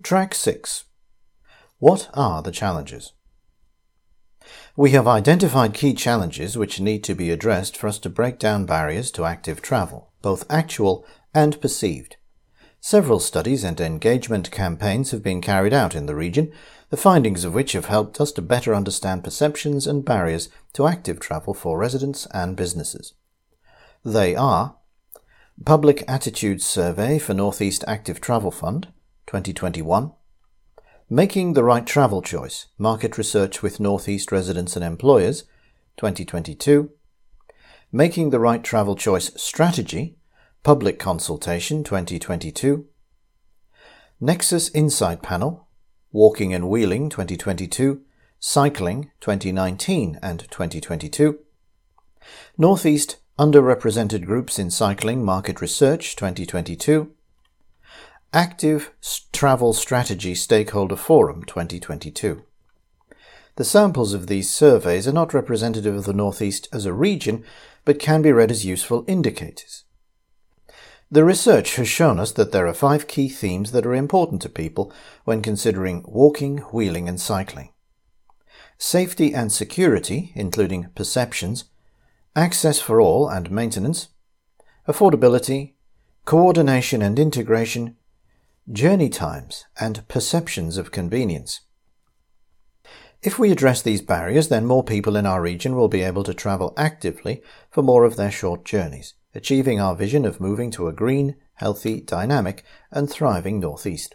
Track 6. What are the challenges? We have identified key challenges which need to be addressed for us to break down barriers to active travel, both actual and perceived. Several studies and engagement campaigns have been carried out in the region, the findings of which have helped us to better understand perceptions and barriers to active travel for residents and businesses. They are: Public Attitudes Survey for Northeast Active Travel Fund, 2021. Making the Right Travel Choice, Market Research with Northeast Residents and Employers, 2022. Making the Right Travel Choice Strategy, Public Consultation, 2022. Nexus Insight Panel, Walking and Wheeling, 2022. Cycling, 2019 and 2022. Northeast Underrepresented Groups in Cycling Market Research, 2022. Active Travel Strategy Stakeholder Forum, 2022. The samples of these surveys are not representative of the Northeast as a region, but can be read as useful indicators. The research has shown us that there are 5 key themes that are important to people when considering walking, wheeling and cycling. Safety and security, including perceptions, access for all and maintenance, affordability, coordination and integration, journey times, and perceptions of convenience. If we address these barriers, then more people in our region will be able to travel actively for more of their short journeys, achieving our vision of moving to a green, healthy, dynamic, and thriving Northeast.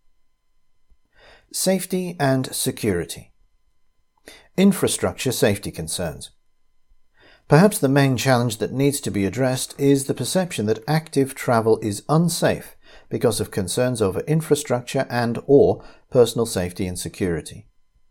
Safety and security. Infrastructure safety concerns. Perhaps the main challenge that needs to be addressed is the perception that active travel is unsafe because of concerns over infrastructure and/or personal safety and security.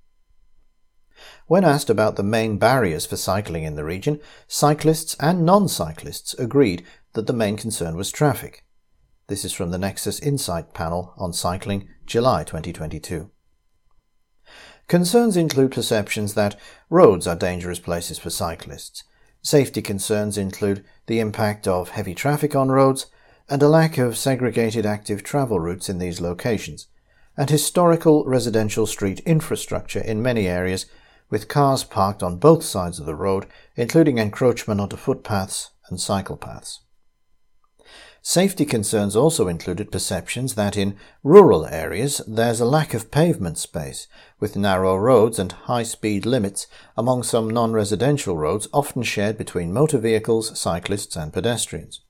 When asked about the main barriers for cycling in the region, cyclists and non-cyclists agreed that the main concern was traffic. This is from the Nexus Insight Panel on Cycling, July 2022. Concerns include perceptions that roads are dangerous places for cyclists. Safety concerns include the impact of heavy traffic on roads and a lack of segregated active travel routes in these locations, and historical residential street infrastructure in many areas with cars parked on both sides of the road, including encroachment onto footpaths and cycle paths. Safety concerns also included perceptions that in rural areas there's a lack of pavement space, with narrow roads and high-speed limits among some non-residential roads often shared between motor vehicles, cyclists and pedestrians.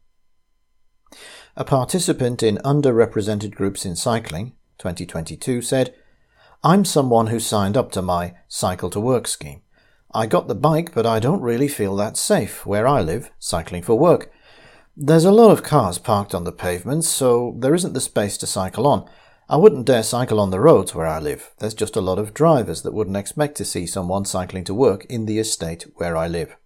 A participant in Underrepresented Groups in Cycling, 2022, said, "I'm someone who signed up to my Cycle to Work scheme. I got the bike, but I don't really feel that safe where I live, cycling for work. There's a lot of cars parked on the pavements, so there isn't the space to cycle on. I wouldn't dare cycle on the roads where I live. There's just a lot of drivers that wouldn't expect to see someone cycling to work in the estate where I live."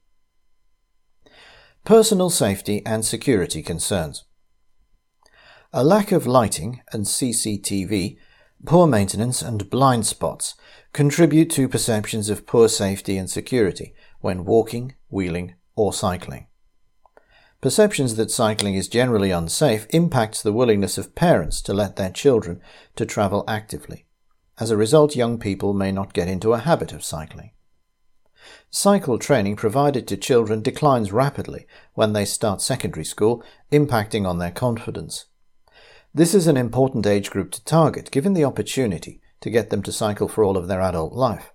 Personal safety and security concerns. A lack of lighting and CCTV, poor maintenance and blind spots contribute to perceptions of poor safety and security when walking, wheeling or cycling. Perceptions that cycling is generally unsafe impacts the willingness of parents to let their children to travel actively. As a result, young people may not get into a habit of cycling. Cycle training provided to children declines rapidly when they start secondary school, impacting on their confidence. This is an important age group to target, given the opportunity to get them to cycle for all of their adult life.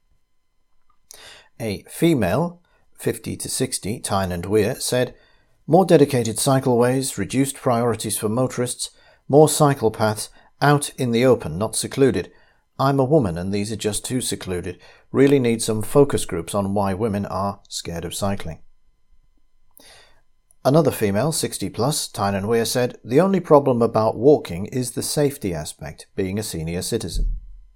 A female, 50 to 60, Tyne and Weir, said, "More dedicated cycleways, reduced priorities for motorists, more cycle paths out in the open, not secluded. I'm a woman and these are just too secluded. Really need some focus groups on why women are scared of cycling." Another female, 60 plus, Tyne and Weir, said, "The only problem about walking is the safety aspect, being a senior citizen."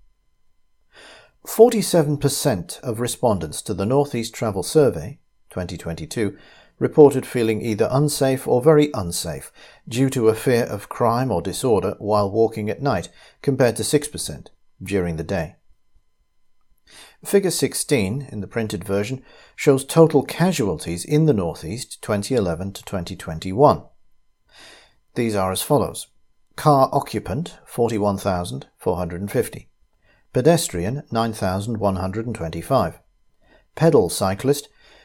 47% of respondents to the Northeast Travel Survey, 2022, reported feeling either unsafe or very unsafe due to a fear of crime or disorder while walking at night, compared to 6% during the day. Figure 16 in the printed version shows total casualties in the Northeast 2011 to 2021. These are as follows: Car occupant 41,450. Pedestrian 9,125. Pedal cyclist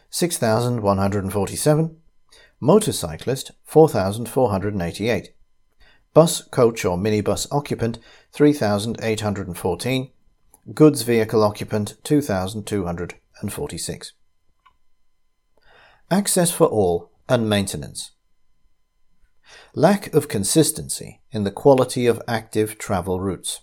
6,147. Motorcyclist 4,488. Bus, coach or minibus occupant 3,814. Goods vehicle occupant 2,246. Access for all and maintenance. Lack of consistency in the quality of active travel routes.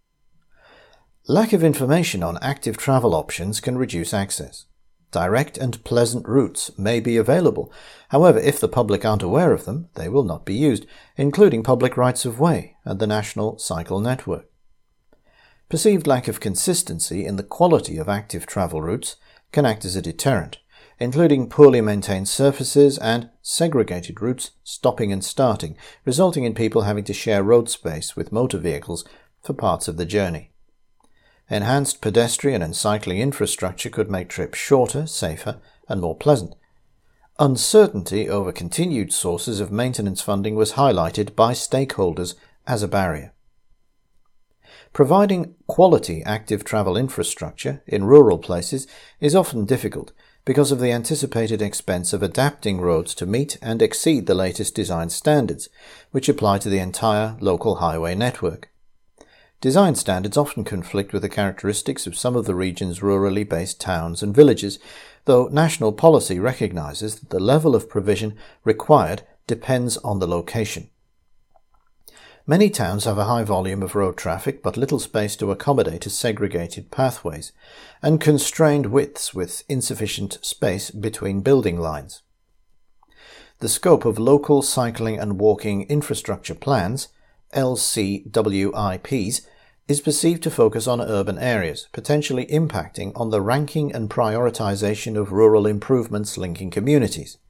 Lack of information on active travel options can reduce access. Direct and pleasant routes may be available. However, if the public aren't aware of them, they will not be used, including public rights of way and the National Cycle Network. Perceived lack of consistency in the quality of active travel routes can act as a deterrent, including poorly maintained surfaces and segregated routes stopping and starting, resulting in people having to share road space with motor vehicles for parts of the journey. Enhanced pedestrian and cycling infrastructure could make trips shorter, safer, and more pleasant. Uncertainty over continued sources of maintenance funding was highlighted by stakeholders as a barrier. Providing quality active travel infrastructure in rural places is often difficult because of the anticipated expense of adapting roads to meet and exceed the latest design standards, which apply to the entire local highway network. Design standards often conflict with the characteristics of some of the region's rurally based towns and villages, though national policy recognizes that the level of provision required depends on the location. Many towns have a high volume of road traffic but little space to accommodate segregated pathways, and constrained widths with insufficient space between building lines. The scope of local cycling and walking infrastructure plans, LCWIPs, is perceived to focus on urban areas, potentially impacting on the ranking and prioritization of rural improvements linking communities.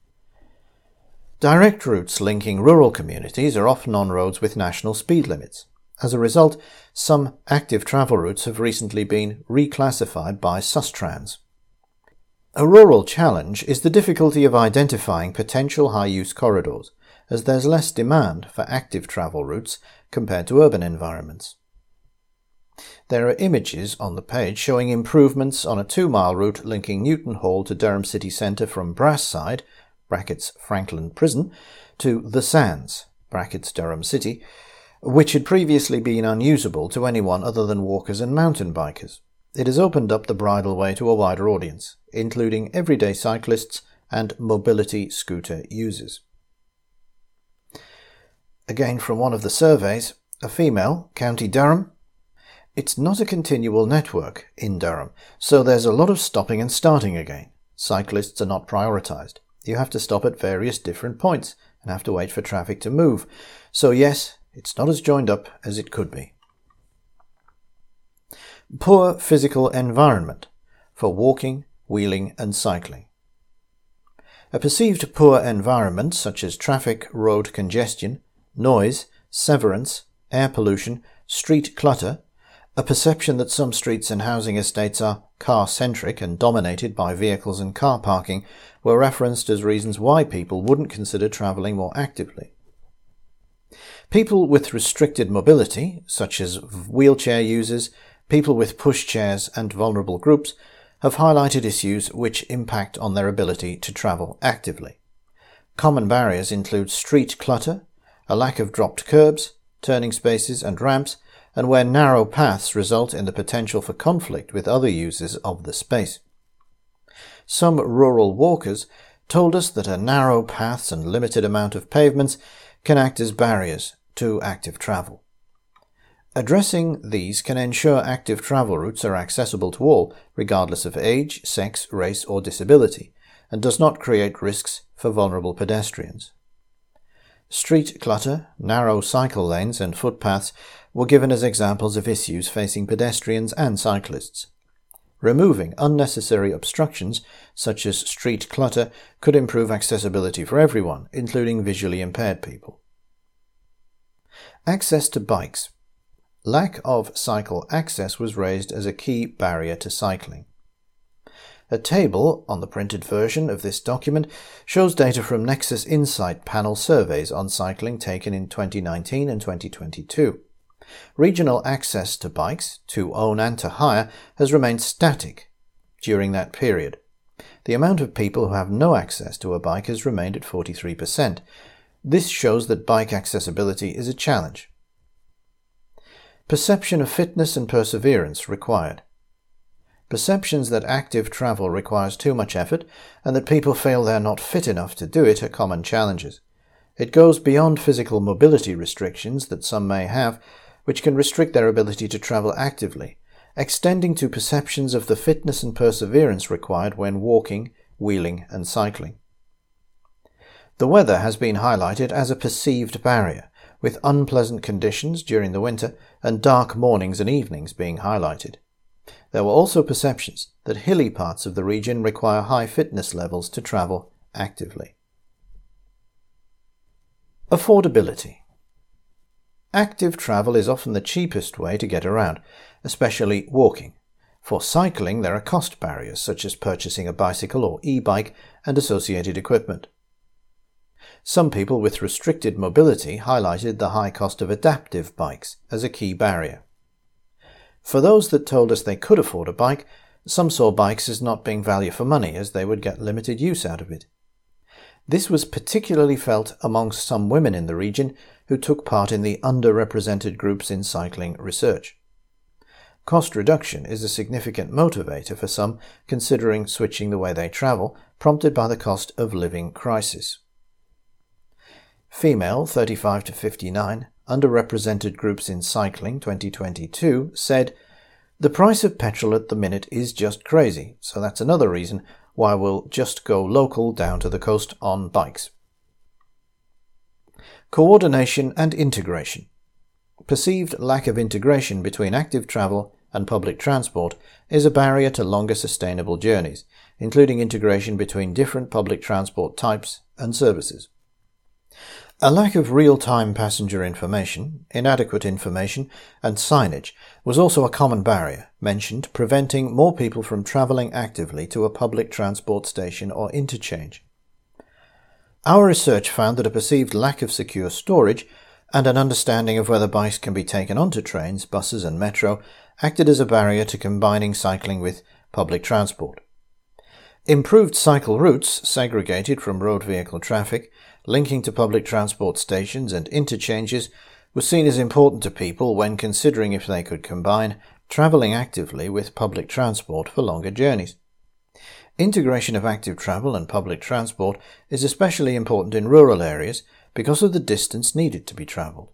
Direct routes linking rural communities are often on roads with national speed limits. As a result, some active travel routes have recently been reclassified by Sustrans. A rural challenge is the difficulty of identifying potential high-use corridors, as there's less demand for active travel routes compared to urban environments. There are images on the page showing improvements on a 2-mile route linking Newton Hall to Durham City Centre from Brassside (Franklin Prison) to The Sands (Durham City), which had previously been unusable to anyone other than walkers and mountain bikers. It has opened up the bridleway to a wider audience, including everyday cyclists and mobility scooter users. Again from one of the surveys, a female, County Durham. It's not a continual network in Durham, so there's a lot of stopping and starting again. Cyclists are not prioritised. You have to stop at various different points and have to wait for traffic to move. So yes, it's not as joined up as it could be. Poor physical environment for walking, wheeling and cycling. A perceived poor environment such as traffic, road congestion, noise, severance, air pollution, street clutter, a perception that some streets and housing estates are car-centric and dominated by vehicles and car parking were referenced as reasons why people wouldn't consider travelling more actively. People with restricted mobility, such as wheelchair users, people with pushchairs and vulnerable groups, have highlighted issues which impact on their ability to travel actively. Common barriers include street clutter, a lack of dropped curbs, turning spaces and ramps, and where narrow paths result in the potential for conflict with other users of the space. Some rural walkers told us that narrow paths and limited amount of pavements can act as barriers to active travel. Addressing these can ensure active travel routes are accessible to all, regardless of age, sex, race or disability, and does not create risks for vulnerable pedestrians. Street clutter, narrow cycle lanes and footpaths were given as examples of issues facing pedestrians and cyclists. Removing unnecessary obstructions, such as street clutter, could improve accessibility for everyone, including visually impaired people. Access to bikes. Lack of cycle access was raised as a key barrier to cycling. A table on the printed version of this document shows data from Nexus Insight panel surveys on cycling taken in 2019 and 2022. Regional access to bikes, to own and to hire, has remained static during that period. The amount of people who have no access to a bike has remained at 43%. This shows that bike accessibility is a challenge. Perception of fitness and perseverance required. Perceptions that active travel requires too much effort and that people feel they are not fit enough to do it are common challenges. It goes beyond physical mobility restrictions that some may have, which can restrict their ability to travel actively, extending to perceptions of the fitness and perseverance required when walking, wheeling, and cycling. The weather has been highlighted as a perceived barrier, with unpleasant conditions during the winter and dark mornings and evenings being highlighted. There were also perceptions that hilly parts of the region require high fitness levels to travel actively. Affordability. Active travel is often the cheapest way to get around, especially walking. For cycling, there are cost barriers such as purchasing a bicycle or e-bike and associated equipment. Some people with restricted mobility highlighted the high cost of adaptive bikes as a key barrier. For those that told us they could afford a bike, some saw bikes as not being value for money, as they would get limited use out of it. This was particularly felt amongst some women in the region who took part in the underrepresented groups in cycling research. Cost reduction is a significant motivator for some considering switching the way they travel, prompted by the cost of living crisis. Female 35 to 59, underrepresented groups in cycling 2022 said, "The price of petrol at the minute is just crazy, so that's another reason why we'll just go local down to the coast on bikes." Coordination and integration. Perceived lack of integration between active travel and public transport is a barrier to longer sustainable journeys, including integration between different public transport types and services. A lack of real-time passenger information, inadequate information, and signage was also a common barrier mentioned, preventing more people from travelling actively to a public transport station or interchange. Our research found that a perceived lack of secure storage and an understanding of whether bikes can be taken onto trains, buses, and metro acted as a barrier to combining cycling with public transport. Improved cycle routes, segregated from road vehicle traffic, linking to public transport stations and interchanges, was seen as important to people when considering if they could combine travelling actively with public transport for longer journeys. Integration of active travel and public transport is especially important in rural areas because of the distance needed to be travelled.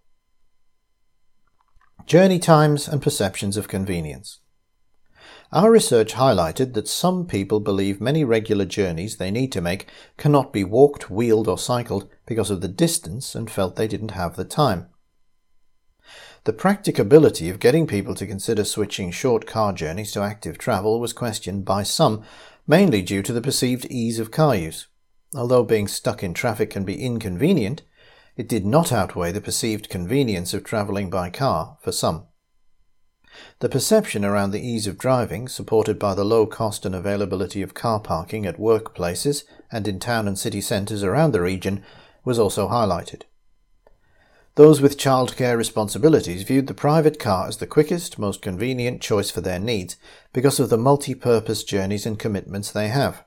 Journey times and perceptions of convenience. Our research highlighted that some people believe many regular journeys they need to make cannot be walked, wheeled, or cycled because of the distance and felt they didn't have the time. The practicability of getting people to consider switching short car journeys to active travel was questioned by some, mainly due to the perceived ease of car use. Although being stuck in traffic can be inconvenient, it did not outweigh the perceived convenience of travelling by car for some. The perception around the ease of driving, supported by the low cost and availability of car parking at workplaces and in town and city centres around the region, was also highlighted. Those with childcare responsibilities viewed the private car as the quickest, most convenient choice for their needs because of the multi-purpose journeys and commitments they have.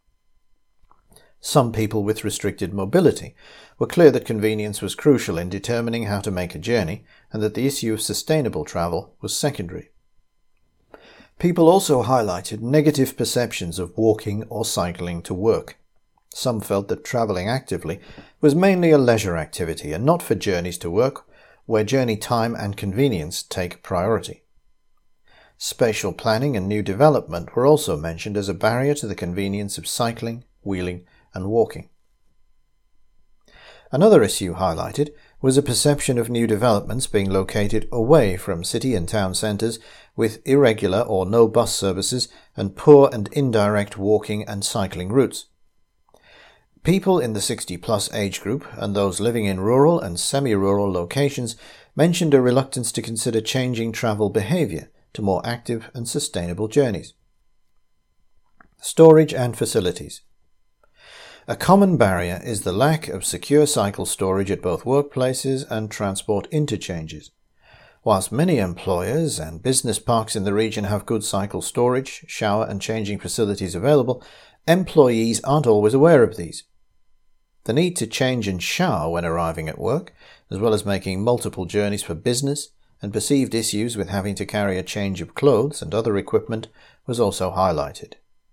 Some people with restricted mobility were clear that convenience was crucial in determining how to make a journey and that the issue of sustainable travel was secondary. People also highlighted negative perceptions of walking or cycling to work. Some felt that travelling actively was mainly a leisure activity and not for journeys to work, where journey time and convenience take priority. Spatial planning and new development were also mentioned as a barrier to the convenience of cycling, wheeling, and walking. Another issue highlighted was a perception of new developments being located away from city and town centres with irregular or no bus services and poor and indirect walking and cycling routes. People in the 60-plus age group and those living in rural and semi-rural locations mentioned a reluctance to consider changing travel behaviour to more active and sustainable journeys. Storage and facilities. A common barrier is the lack of secure cycle storage at both workplaces and transport interchanges. Whilst many employers and business parks in the region have good cycle storage, shower and changing facilities available, employees aren't always aware of these. The need to change and shower when arriving at work, as well as making multiple journeys for business, and perceived issues with having to carry a change of clothes and other equipment was also highlighted.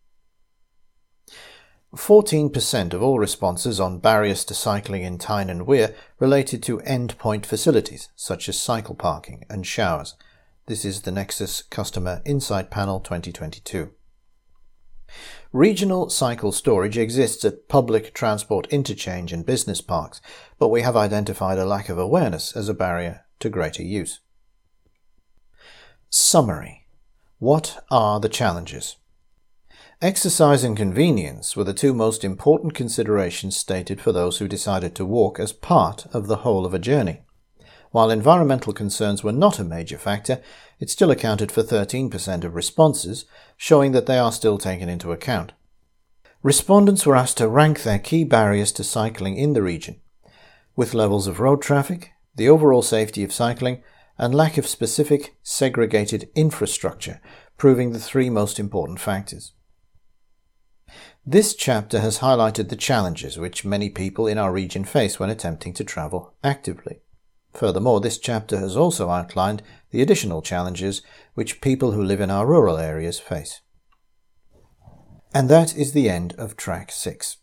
14% of all responses on barriers to cycling in Tyne and Wear related to endpoint facilities, such as cycle parking and showers. This is the Nexus Customer Insight Panel 2022. Regional cycle storage exists at public transport interchange and business parks, but we have identified a lack of awareness as a barrier to greater use. Summary. What are the challenges? Exercise and convenience were the two most important considerations stated for those who decided to walk as part of the whole of a journey. While environmental concerns were not a major factor, it still accounted for 13% of responses, showing that they are still taken into account. Respondents were asked to rank their key barriers to cycling in the region, with levels of road traffic, the overall safety of cycling, and lack of specific segregated infrastructure, proving the three most important factors. This chapter has highlighted the challenges which many people in our region face when attempting to travel actively. Furthermore, this chapter has also outlined the additional challenges which people who live in our rural areas face. And that is the end of Track 6.